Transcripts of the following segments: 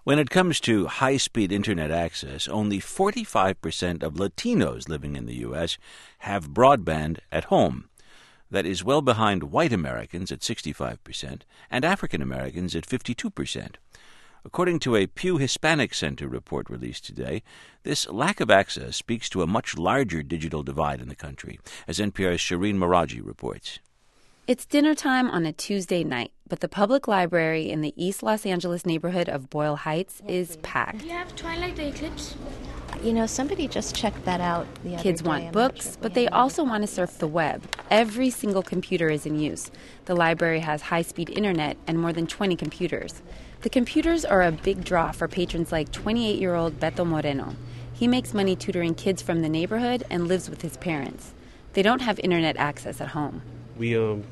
When it comes to high-speed internet access, only 45% of Latinos living in the U.S. have broadband at home. That is well behind white Americans at 65% and African Americans at 52%. According to a Pew Hispanic Center report released today, this lack of access speaks to a much larger digital divide in the country, as NPR's Shireen Meraji reports. It's dinner time on a Tuesday night, but the public library in the East Los Angeles neighborhood of Boyle Heights is packed. Do you have Twilight the Eclipse? Somebody just checked that out the other Kids day. want books, but they also want to surf the web. Every single computer is in use. The library has high-speed internet and more than 20 computers. The computers are a big draw for patrons like 28-year-old Beto Moreno. He makes money tutoring kids from the neighborhood and lives with his parents. They don't have internet access at home. We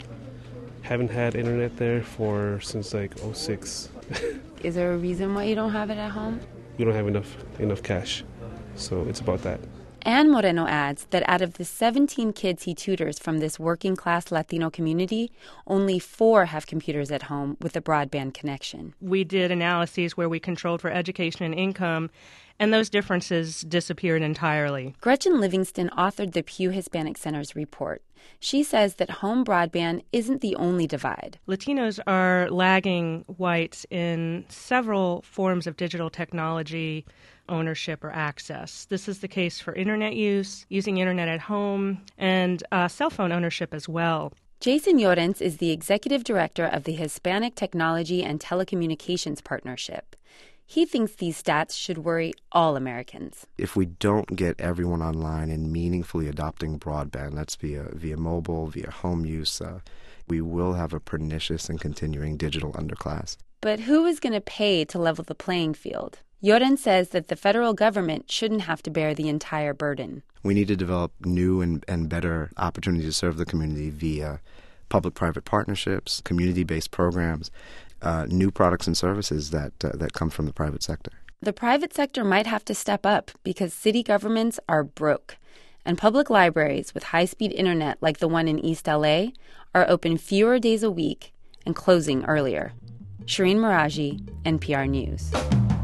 haven't had internet there since like 2006. Is there a reason why you don't have it at home? We don't have enough cash, so it's about that. Ann Moreno adds that out of the 17 kids he tutors from this working-class Latino community, only 4 have computers at home with a broadband connection. We did analyses where we controlled for education and income, and those differences disappeared entirely. Gretchen Livingston authored the Pew Hispanic Center's report. She says that home broadband isn't the only divide. Latinos are lagging whites in several forms of digital technology ownership or access. This is the case for internet use, using internet at home, and cell phone ownership as well. Jason Llorens is the executive director of the Hispanic Technology and Telecommunications Partnership. He thinks these stats should worry all Americans. If we don't get everyone online and meaningfully adopting broadband, that's via mobile, via home use, we will have a pernicious and continuing digital underclass. But who is going to pay to level the playing field? Llorens says that the federal government shouldn't have to bear the entire burden. We need to develop new and better opportunities to serve the community via public-private partnerships, community-based programs, new products and services that come from the private sector. The private sector might have to step up because city governments are broke. And public libraries with high-speed internet like the one in East LA are open fewer days a week and closing earlier. Shireen Meraji, NPR News.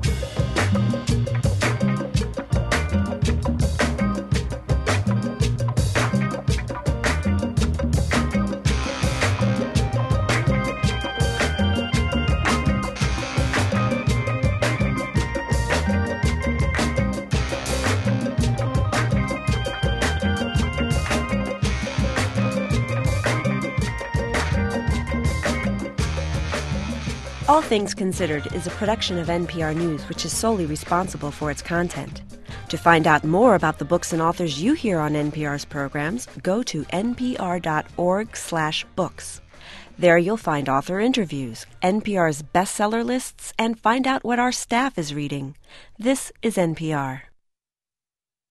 All Things Considered is a production of NPR News, which is solely responsible for its content. To find out more about the books and authors you hear on NPR's programs, go to npr.org/books. There you'll find author interviews, NPR's bestseller lists, and find out what our staff is reading. This is NPR.